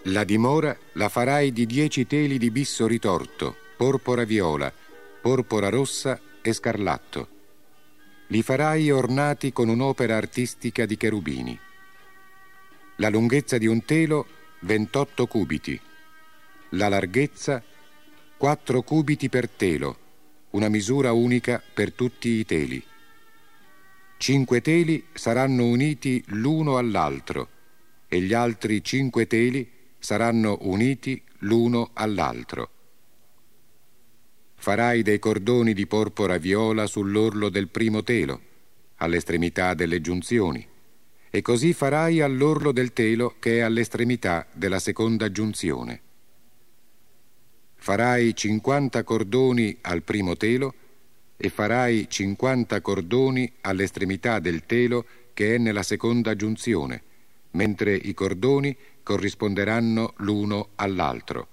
La dimora la farai di 10 teli di bisso ritorto, porpora viola, porpora rossa e scarlatto. Li farai ornati con un'opera artistica di cherubini. La lunghezza di un telo 28 cubiti, la larghezza 4 cubiti per telo, una misura unica per tutti i teli. 5 teli saranno uniti l'uno all'altro e gli altri 5 teli saranno uniti l'uno all'altro. Farai dei cordoni di porpora viola sull'orlo del primo telo, all'estremità delle giunzioni, e così farai all'orlo del telo che è all'estremità della seconda giunzione. Farai 50 cordoni al primo telo e farai 50 cordoni all'estremità del telo che è nella seconda giunzione, mentre i cordoni corrisponderanno l'uno all'altro.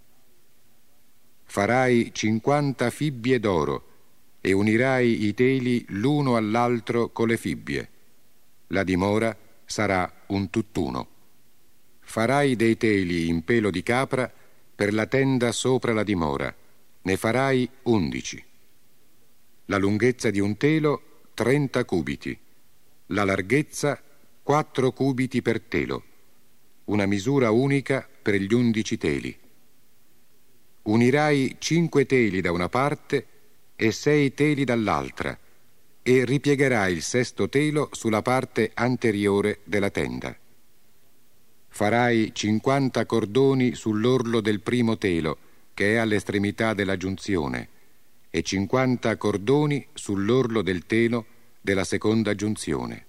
Farai 50 fibbie d'oro e unirai i teli l'uno all'altro con le fibbie. La dimora sarà un tutt'uno. Farai dei teli in pelo di capra per la tenda sopra la dimora. Ne farai 11. La lunghezza di un telo 30 cubiti, la larghezza 4 cubiti per telo, una misura unica per gli 11 teli. Unirai 5 teli da una parte e 6 teli dall'altra e ripiegherai il sesto telo sulla parte anteriore della tenda. Farai 50 cordoni sull'orlo del primo telo, che è all'estremità della giunzione, e 50 cordoni sull'orlo del telo della seconda giunzione.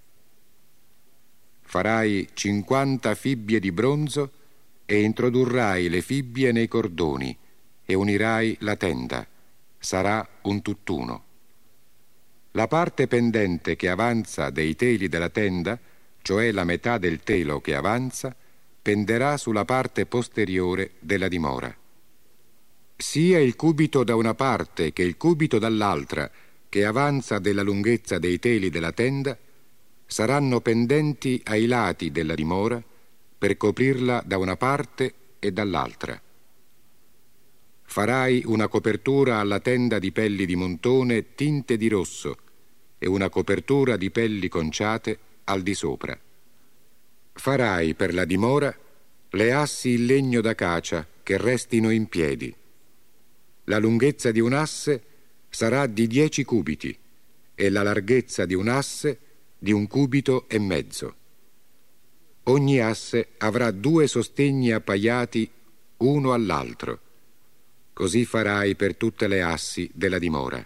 Farai 50 fibbie di bronzo e introdurrai le fibbie nei cordoni e unirai la tenda. Sarà un tutt'uno. La parte pendente che avanza dei teli della tenda, cioè la metà del telo che avanza, penderà sulla parte posteriore della dimora. Sia il cubito da una parte che il cubito dall'altra che avanza della lunghezza dei teli della tenda saranno pendenti ai lati della dimora per coprirla da una parte e dall'altra. Farai una copertura alla tenda di pelli di montone tinte di rosso e una copertura di pelli conciate al di sopra. Farai per la dimora le assi in legno d'acacia che restino in piedi. La lunghezza di un asse sarà di 10 cubiti e la larghezza di un asse di 1,5 cubiti. Ogni asse avrà 2 sostegni appaiati uno all'altro. Così farai per tutte le assi della dimora.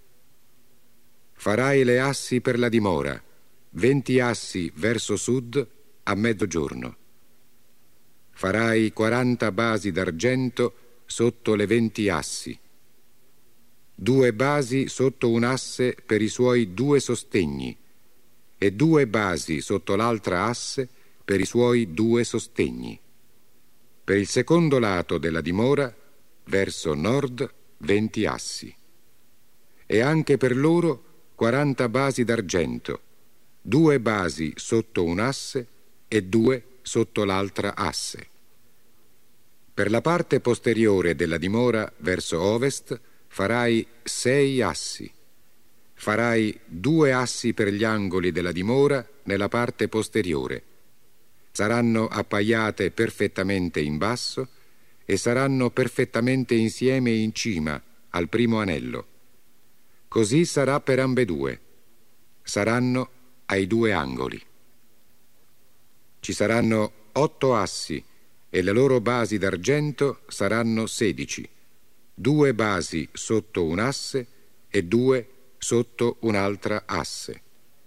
Farai le assi per la dimora, 20 assi verso sud a mezzogiorno. Farai 40 basi d'argento sotto le 20 assi. 2 basi sotto un asse per i suoi 2 sostegni e 2 basi sotto l'altra asse per i suoi 2 sostegni. Per il secondo lato della dimora, verso nord, 20 assi. E anche per loro 40 basi d'argento, 2 basi sotto un asse e 2 sotto l'altra asse. Per la parte posteriore della dimora, verso ovest, farai 6 assi. Farai 2 assi per gli angoli della dimora nella parte posteriore. Saranno appaiate perfettamente in basso e saranno perfettamente insieme in cima al primo anello. Così sarà per ambedue. Saranno ai 2 angoli. Ci saranno 8 assi e le loro basi d'argento saranno 16, 2 basi sotto un asse e 2 sotto un'altra asse.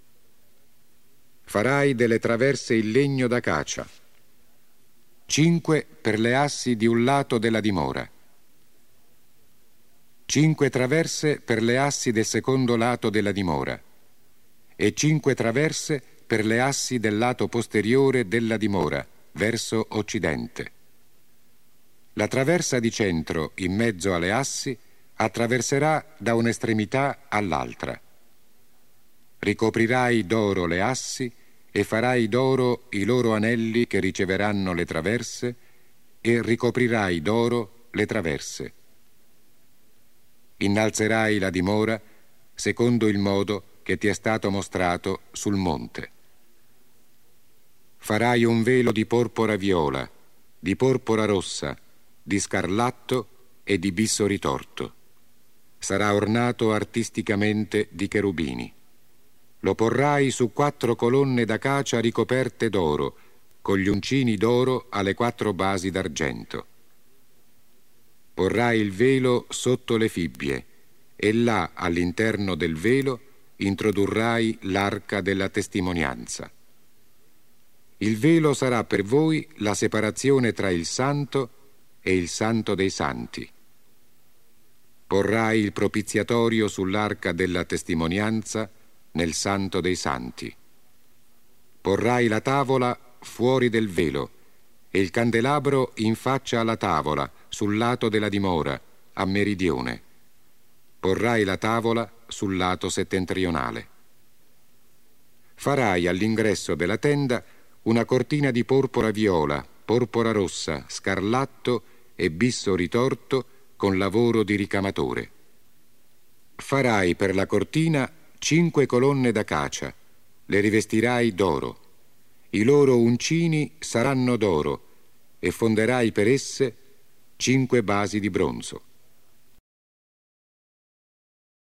Farai delle traverse in legno d'acacia, 5 per le assi di un lato della dimora, 5 traverse per le assi del secondo lato della dimora e 5 traverse per le assi del lato posteriore della dimora, verso occidente. La traversa di centro, in mezzo alle assi, attraverserà da un'estremità all'altra. Ricoprirai d'oro le assi e farai d'oro i loro anelli che riceveranno le traverse, e ricoprirai d'oro le traverse. Innalzerai la dimora secondo il modo che ti è stato mostrato sul monte. Farai un velo di porpora viola, di porpora rossa, di scarlatto e di bisso ritorto. Sarà ornato artisticamente di cherubini. Lo porrai su 4 colonne d'acacia ricoperte d'oro, con gli uncini d'oro alle 4 basi d'argento. Porrai il velo sotto le fibbie, e là, all'interno del velo, introdurrai l'arca della testimonianza. Il velo sarà per voi la separazione tra il santo e il santo dei santi. Porrai il propiziatorio sull'arca della testimonianza nel santo dei santi. Porrai la tavola fuori del velo e il candelabro in faccia alla tavola, sul lato della dimora, a meridione. Porrai la tavola sul lato settentrionale. Farai all'ingresso della tenda una cortina di porpora viola, porpora rossa, scarlatto e bisso ritorto con lavoro di ricamatore. Farai per la cortina 5 colonne d'acacia, le rivestirai d'oro. I loro uncini saranno d'oro e fonderai per esse 5 basi di bronzo.